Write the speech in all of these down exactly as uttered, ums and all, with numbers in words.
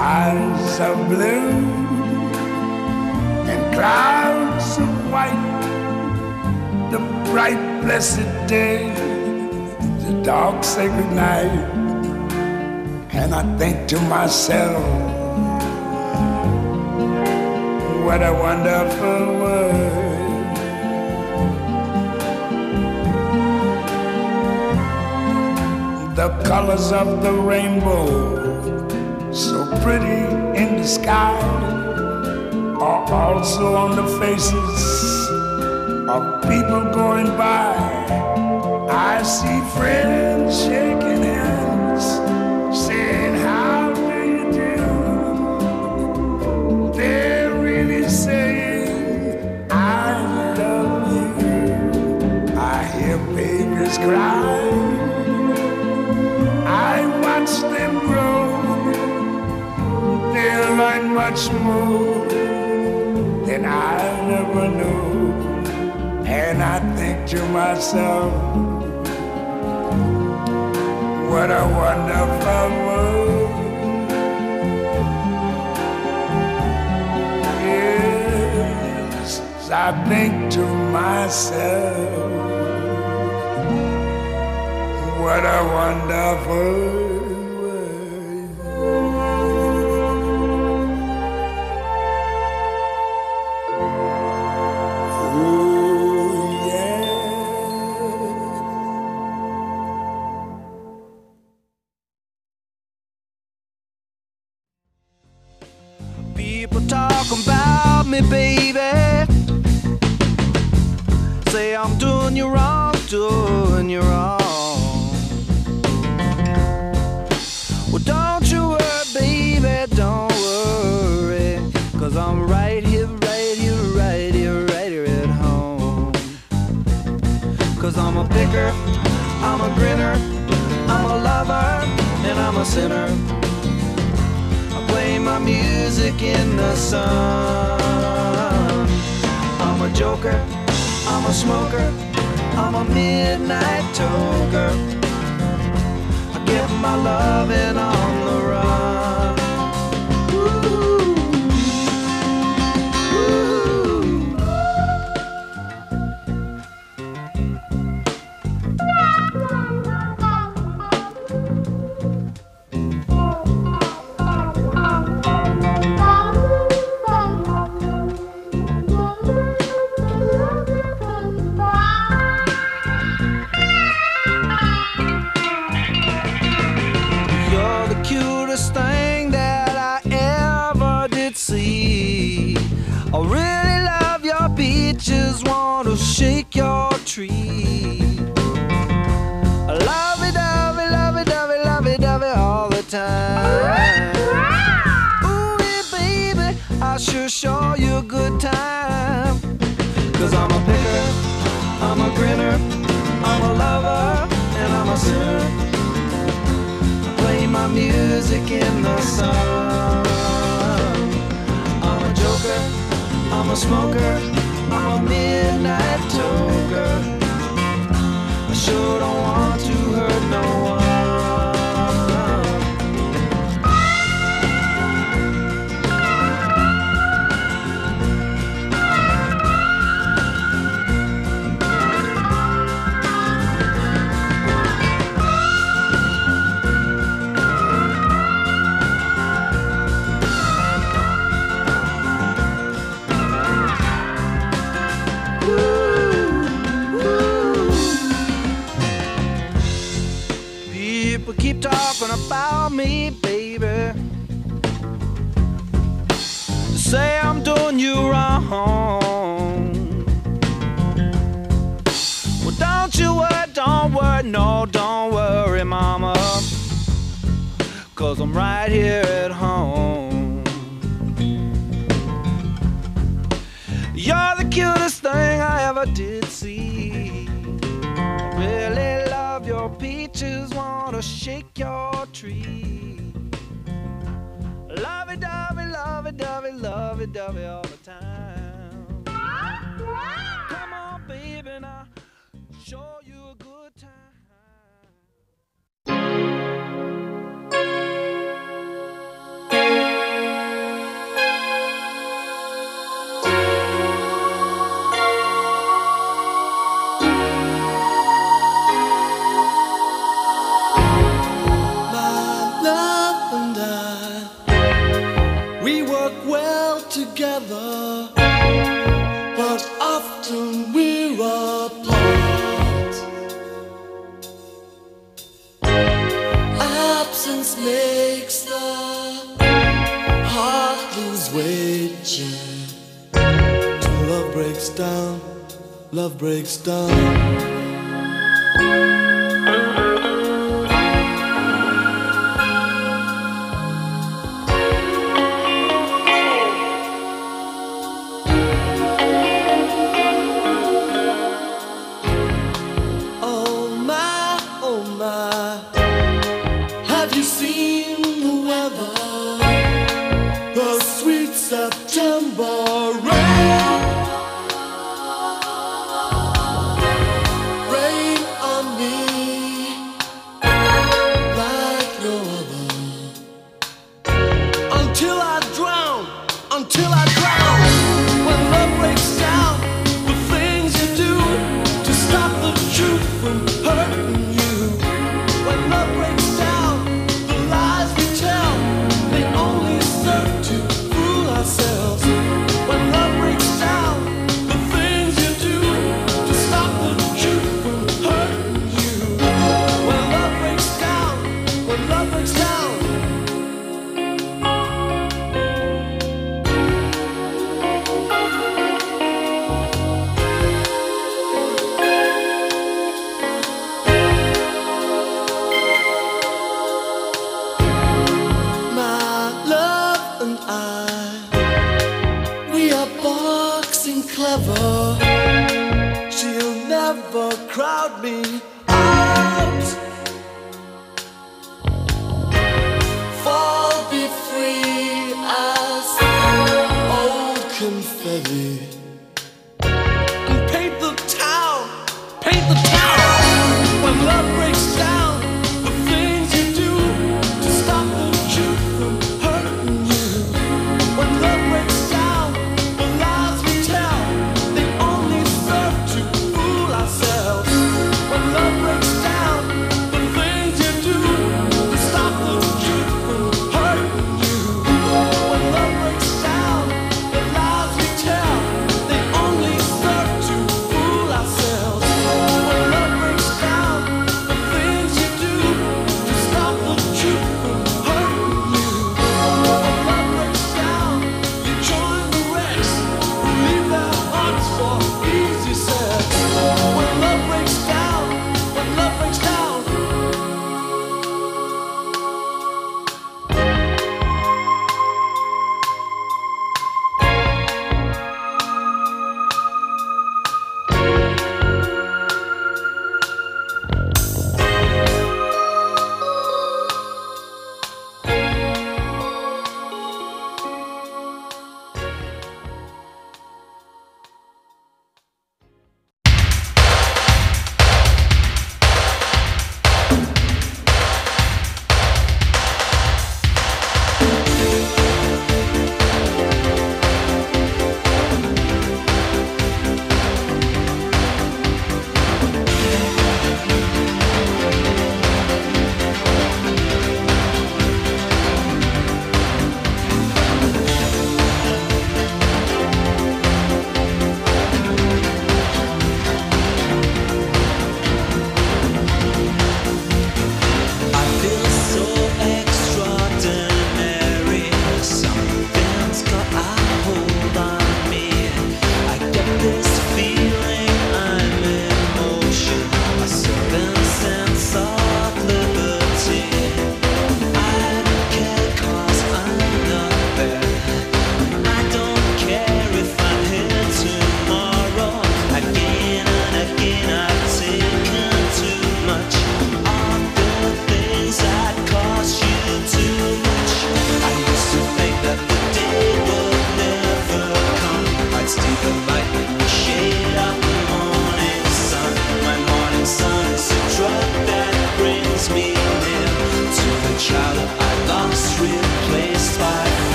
skies of blue and clouds of white, the bright blessed day, the dark sacred night. And I think to myself, what a wonderful world. The colors of the rainbow, so pretty in the sky, are also on the faces of people going by. I see friends shaking hands, saying, how do you do? They're really saying, I love you. I hear babies cry, I watch them grow. They'll learn much more than I never knew. And I think to myself, what a wonderful world. Yes, I think to myself, what a wonderful world. Oh, yeah. People talking about me, baby, say I'm doing you wrong, doing you wrong. Well, don't you worry, baby, don't worry, 'cause I'm right here, right here, right here, right here at home. 'Cause I'm a picker, I'm a grinner, I'm a lover, and I'm a sinner. I play my music in the sun. I'm a joker, I'm a smoker, I'm a midnight toker. I get my loving on the run. Ooh, ooh. You're the cutest thing that I ever did see. I really love your peaches, want to shake your tree. Lovey-dovey, lovey-dovey, lovey-dovey all the time. Ooh, yeah, baby, I sure show you a good time. 'Cause I'm a picker, I'm a grinner, I'm a lover, and I'm a sinner. Play my music in the sun. I'm a joker, I'm a smoker, I'm a midnight toker. I sure don't want to hurt no one. People keep talking about me, baby. They say I'm doing you wrong. Well, don't you worry, don't worry, no, don't worry, mama, 'cause I'm right here at home. You're the cutest thing I ever did see. I really love your peaches, wanna shake your tree. Lovey-dovey, lovey-dovey, lovey-dovey all the time. Come on, baby, now show you a good time. Thank you. picture. Till love breaks down, love breaks down.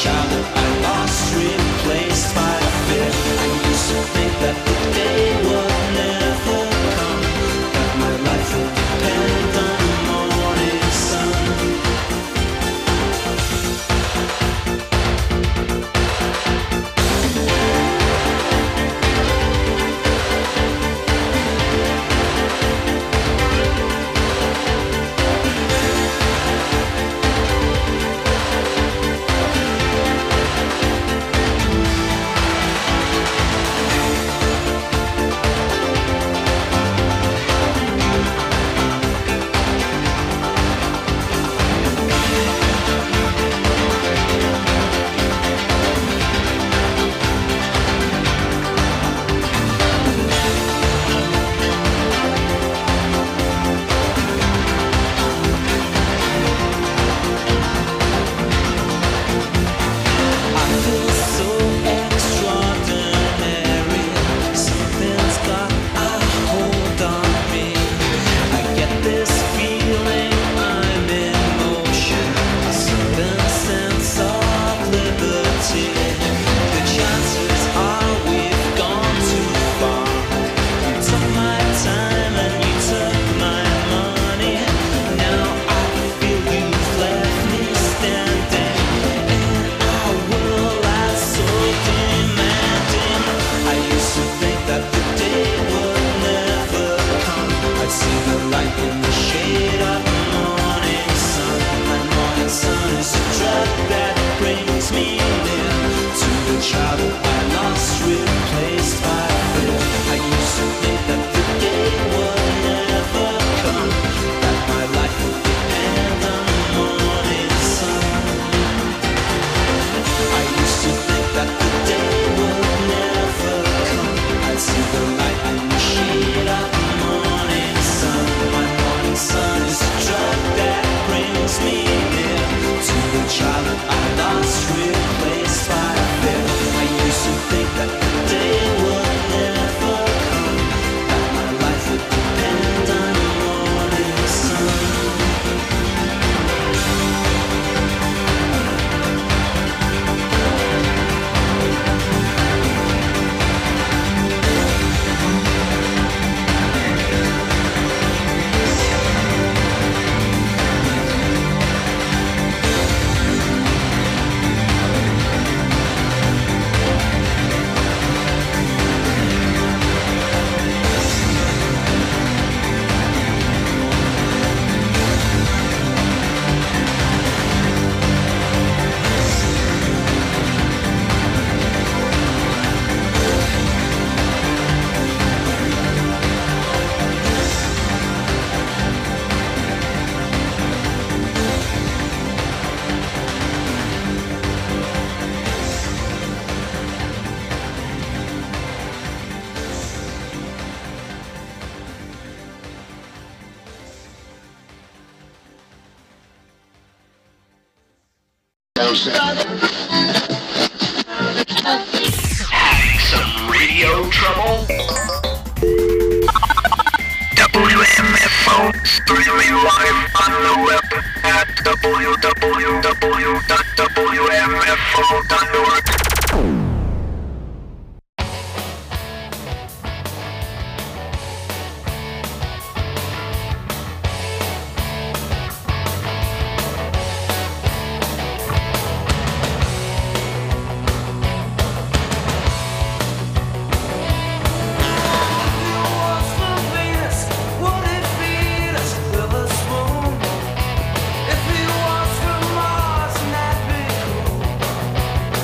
child that I lost, replaced by fear. I used to think that the day would never come, that my life would depend on the morning sun. Having some radio trouble? W M F O streaming live on the web at w w w dot w m f o dot org. If he was from Mars, and that'd be cool.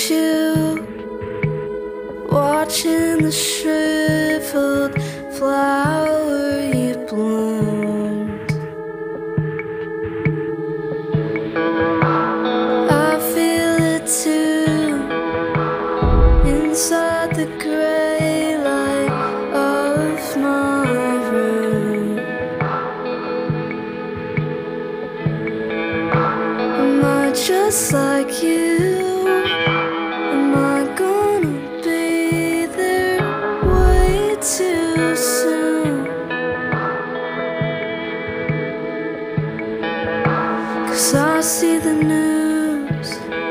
you, watching the shriveled flower you bloomed. I feel it too, inside the gray light of my room. Am I just like you? Am I gonna be there way too soon? 'Cause I see the news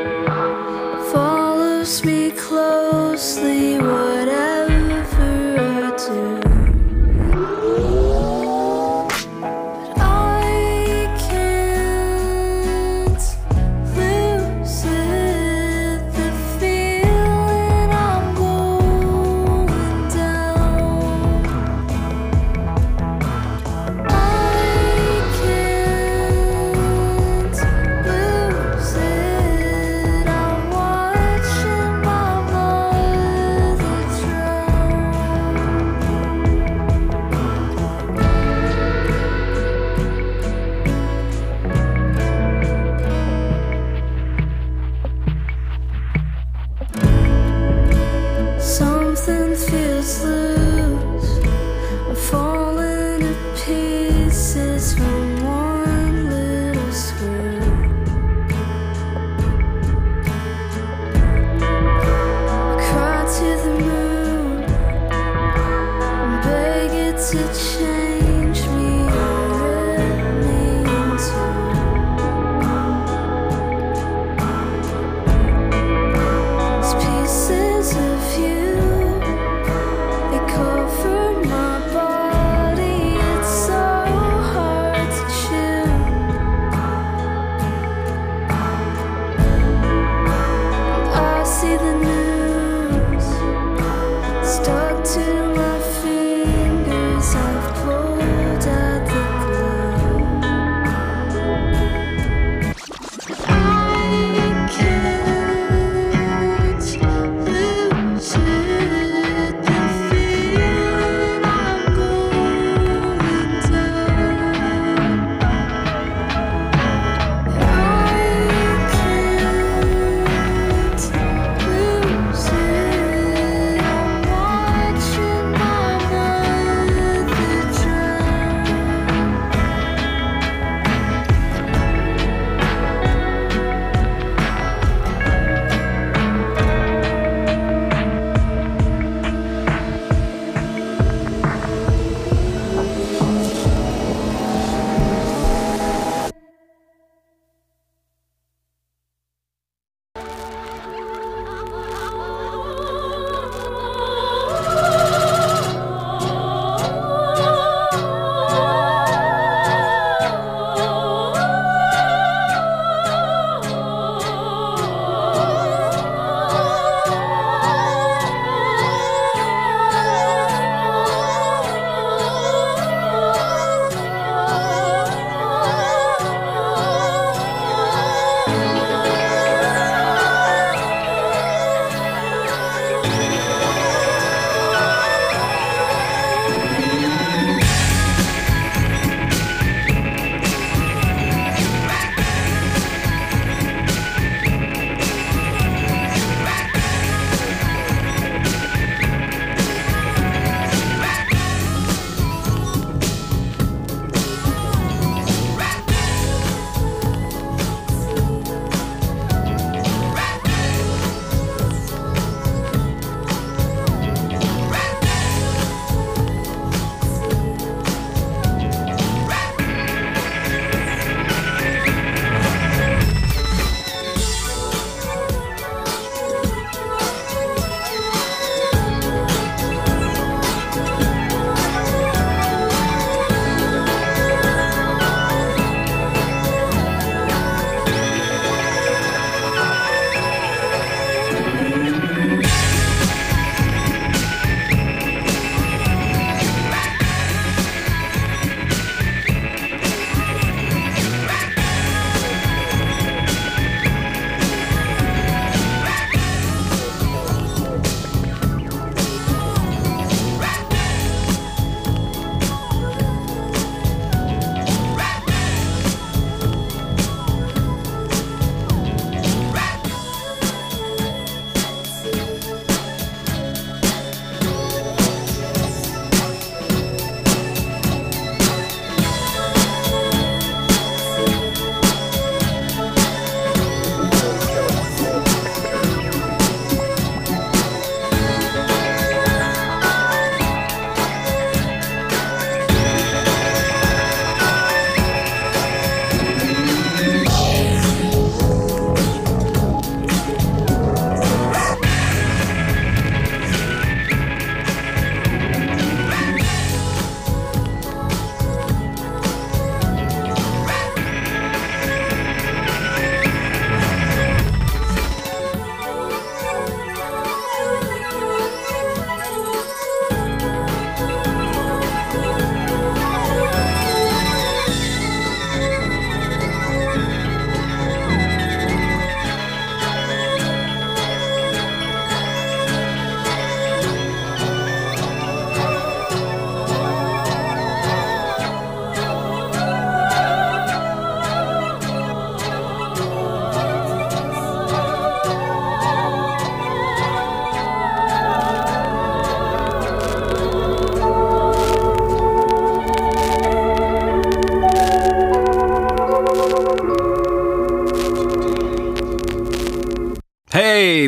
follows me closely, whatever I do. But I can't lose it, the feeling I'm going down. I can't lose it, I'm watching my mother drown. Something feels loose, I'm falling to pieces from one little screw. I cry to the moon and beg it to change me or it means to. These pieces of you, they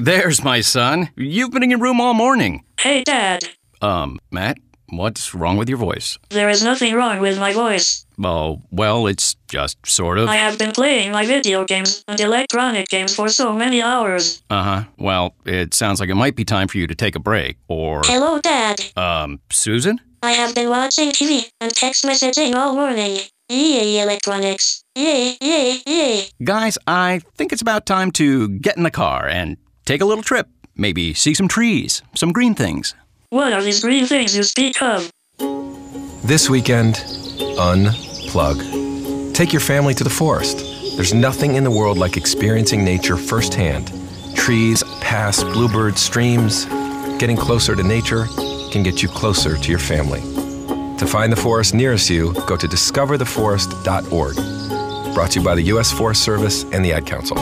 there's my son. You've been in your room all morning. Hey, Dad. Um, Matt, what's wrong with your voice? There is nothing wrong with my voice. Oh, well, it's just sort of. I have been playing my video games and electronic games for so many hours. Uh-huh. Well, it sounds like it might be time for you to take a break, or... Hello, Dad. Um, Susan? I have been watching T V and text messaging all morning. Yay, electronics. Yay, yay, yay. Guys, I think it's about time to get in the car and take a little trip. Maybe see some trees, some green things. What are these green things you speak of? This weekend, unplug. Take your family to the forest. There's nothing in the world like experiencing nature firsthand. Trees, paths, bluebirds, streams. Getting closer to nature can get you closer to your family. To find the forest nearest you, go to discover the forest dot org. Brought to you by the U S Forest Service and the Ad Council.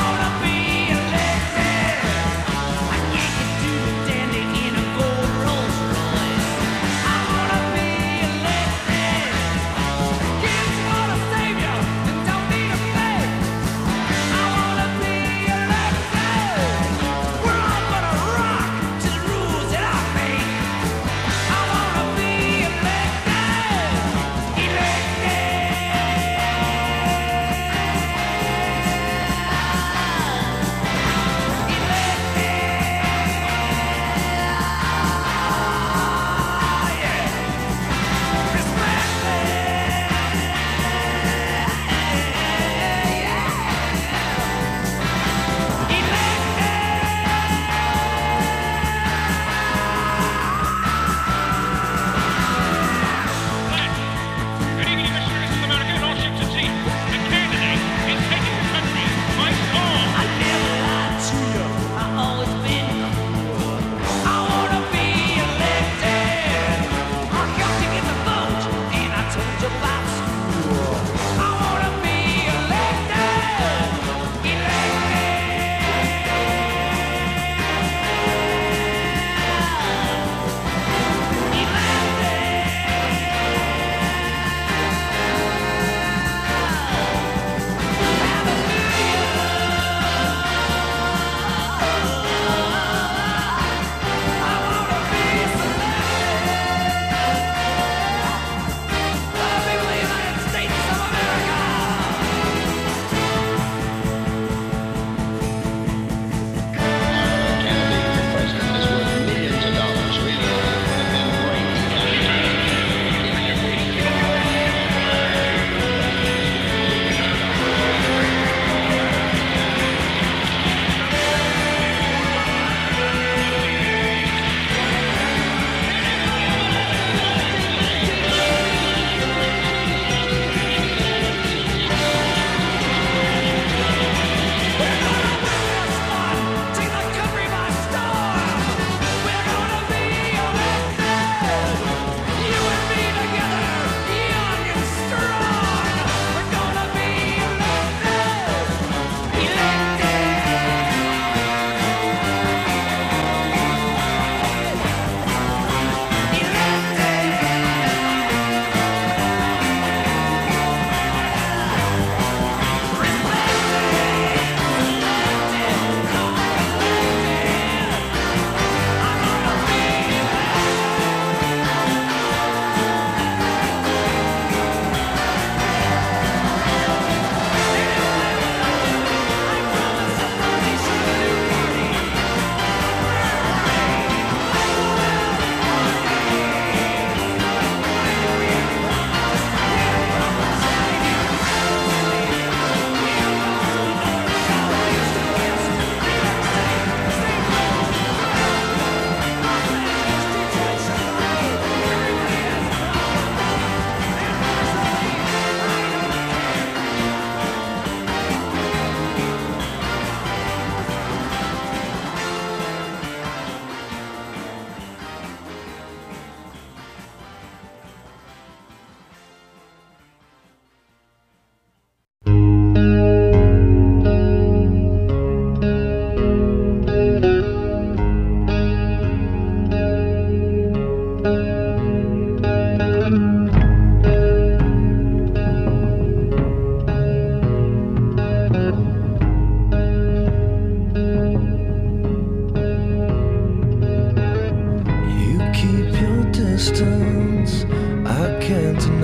Roll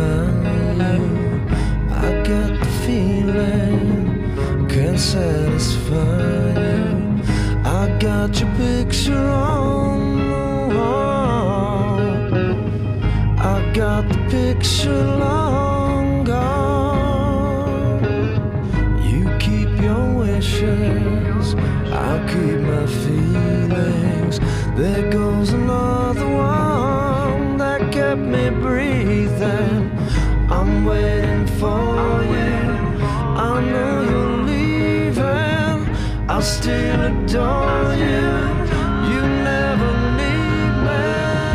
deny you. I got the feeling, can't satisfy you. I got your picture on the wall. I got the picture long gone. You keep your wishes, I'll keep my feelings. There goes another one that kept me breathing. I'm waiting for you. I know you're leaving. I'll still adore you. You never need me.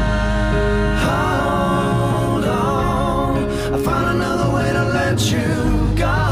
Hold on, I found another way to let you go.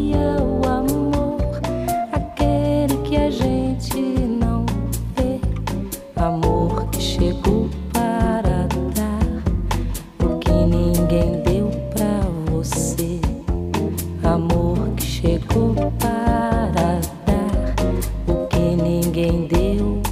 dia o amor, aquele que a gente não vê, amor que chegou para dar o que ninguém deu pra você, amor que chegou para dar o que ninguém deu.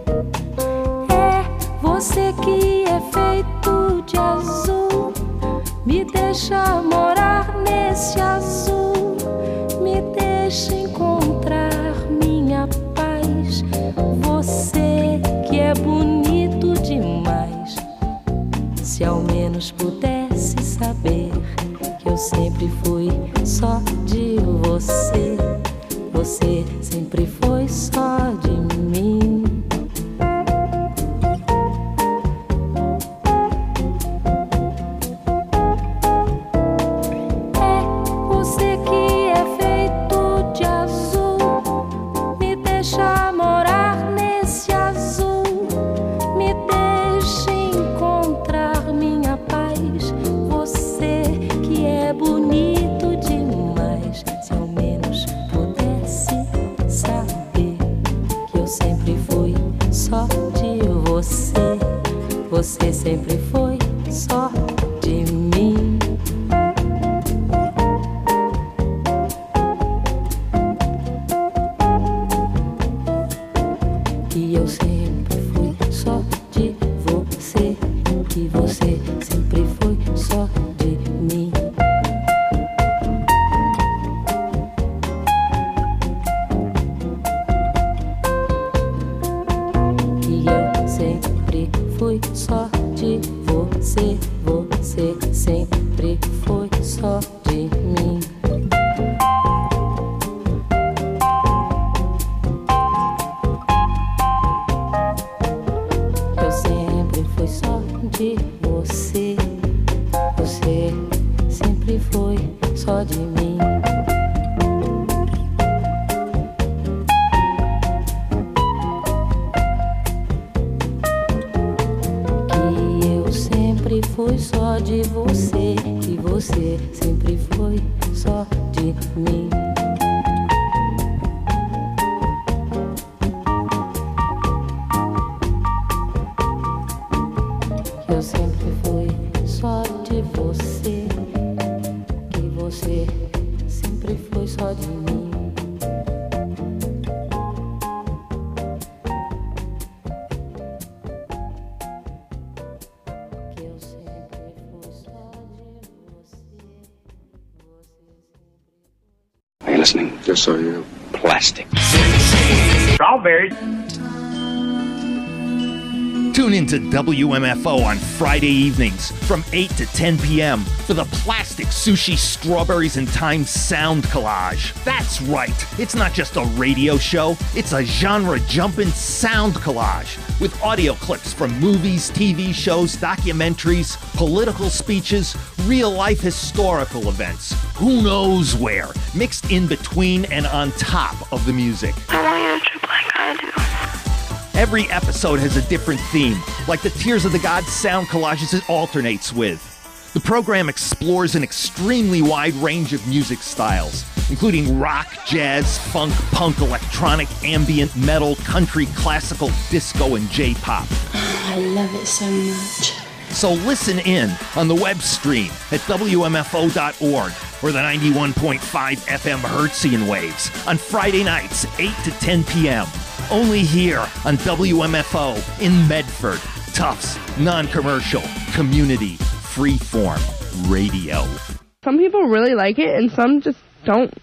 É você que é feito de azul, me deixa morar nesse azul, me deixa encontrar minha paz. Você que é bonito demais, se ao menos pudesse saber que eu sempre fui só de você, você sempre foi só de mim. Você sempre foi só de mim. Que eu sempre fui só de você, que você sempre foi só de mim. Que eu sempre fui só de você, você sempre foi só de mim. Eu sempre fui só de você, você sempre foi só de mim. Foi só de você, que você sempre foi só de mim. Eu sempre fui só de você, que você sempre foi só de mim. Listening, just so you plastic. Strawberries. Tune in to W M F O on Friday evenings from eight to ten p.m. for the Plastic Sushi Strawberries and Time Sound Collage. That's right, it's not just a radio show, it's a genre-jumping sound collage with audio clips from movies, T V shows, documentaries, political speeches, real-life historical events, who knows where, mixed in between and on top of the music. I want you to trip like I do. Every episode has a different theme, like the Tears of the Gods sound collages it alternates with. The program explores an extremely wide range of music styles, including rock, jazz, funk, punk, electronic, ambient, metal, country, classical, disco, and J-pop. I love it so much. So listen in on the web stream at W M F O dot org or the ninety-one point five F M Hertzian waves on Friday nights, eight to ten p.m. Only here on W M F O in Medford. Tufts, non-commercial, community, freeform radio. Some people really like it and some just don't.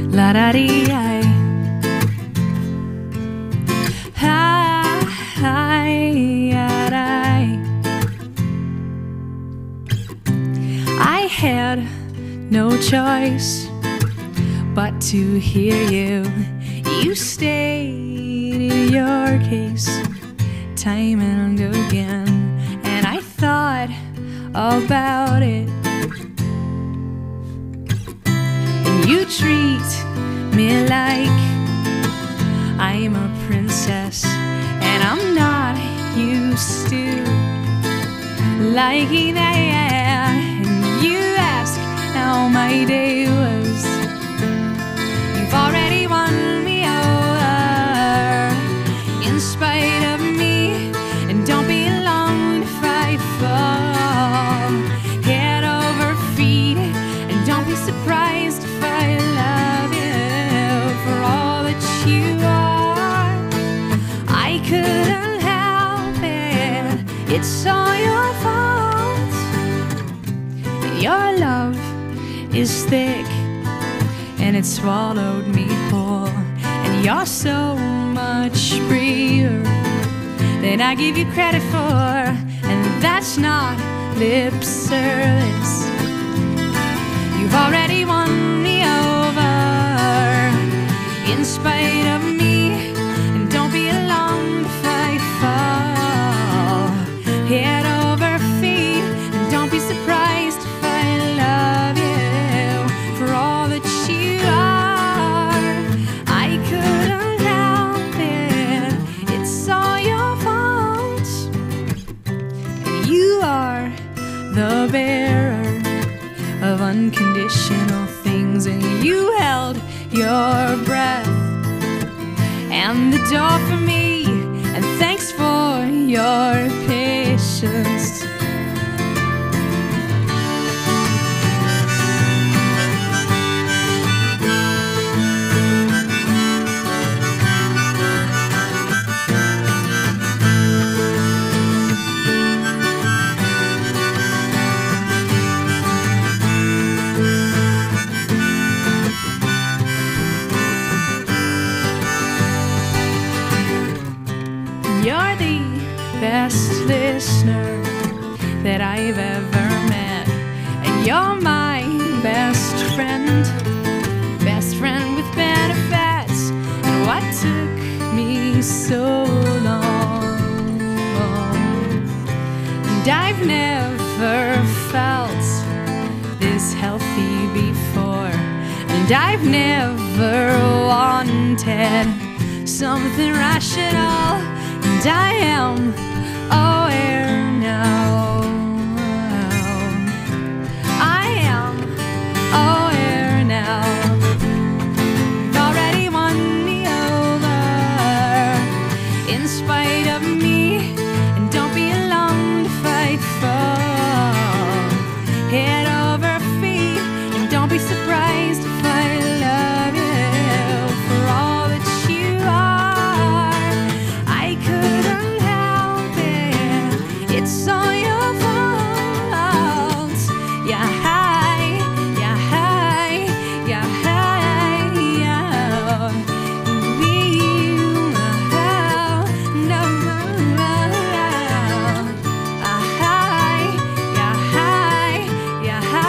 La da dee I. Hi, hi, I had no choice but to hear you. You stayed in your case time and again, and I thought about it. And you treat me like I'm a princess, and I'm not used to liking that. And you ask how my day was. You've already won me over in spite of me, and don't be long if I fall head over feet, and don't be surprised if I love you for all that you are. I couldn't help it, it's all your fault. Your love is thick and it swallowed me whole, and you're so much braver than I give you credit for, and that's not lip service. You've already won me over in spite of me, and don't be alarmed if I fall head over feet, and don't be surprised if I love you for all that you are. I couldn't help it, it's all your fault. And you are the bearer of unconditional things, and you held your breath and the door for me, and thanks for your patience. You're the best listener that I've ever met, and you're my best friend, best friend with benefits. And what took me so long? And I've never felt this healthy before, and I've never wanted something rational. And I am aware now. I am aware now. You've already won me over in spite of me, and don't be alarmed if I fall head over feet, and don't be surprised if I love you for all that you are. I couldn't help it, it's all your fault. Yeah, hi, yeah, hi, yeah, hi, yeah. We, oh, no, no, no. Ah, hi, yeah, hi, yeah, hi.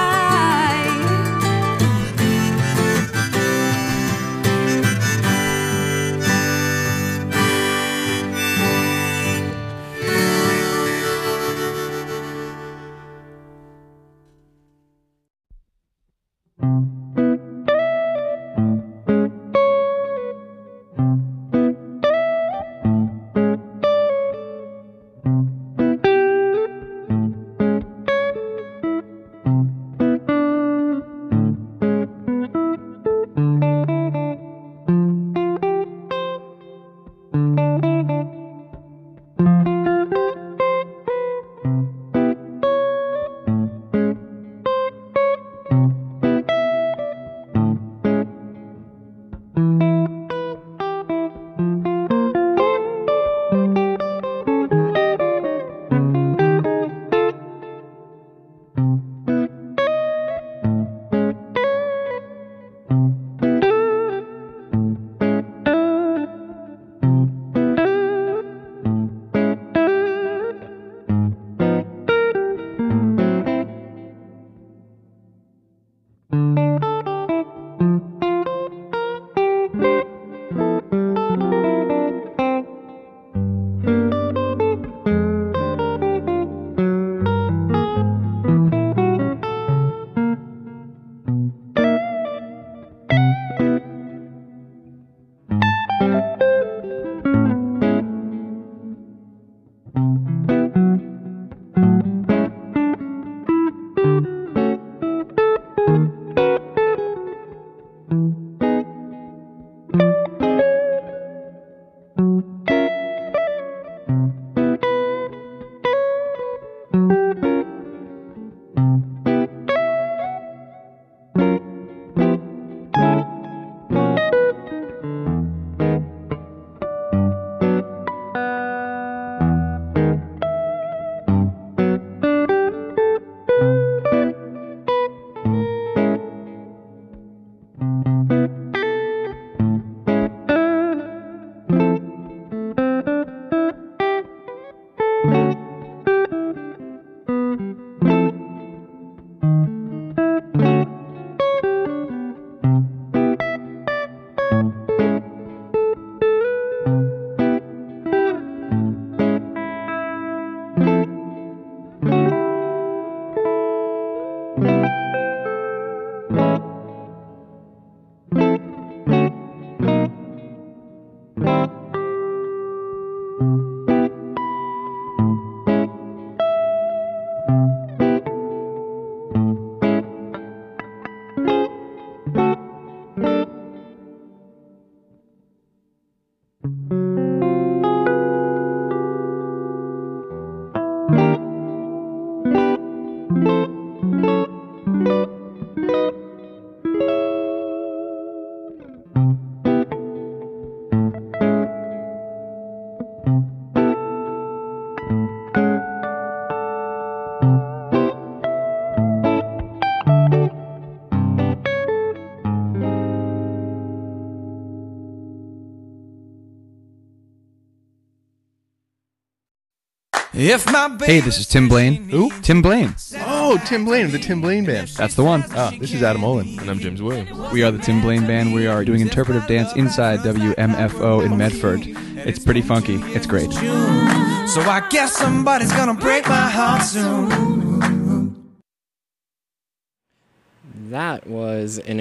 If my baby Hey, this is Tim Blaine. Who? Tim Blaine. Oh, Tim Blaine of the Tim Blaine Band. That's the one. Ah, this is Adam Olin. And I'm James Williams. We are the Tim Blaine Band. We are doing interpretive dance inside W M F O in Medford. It's pretty funky. It's great. So I guess somebody's gonna break my heart soon. That was an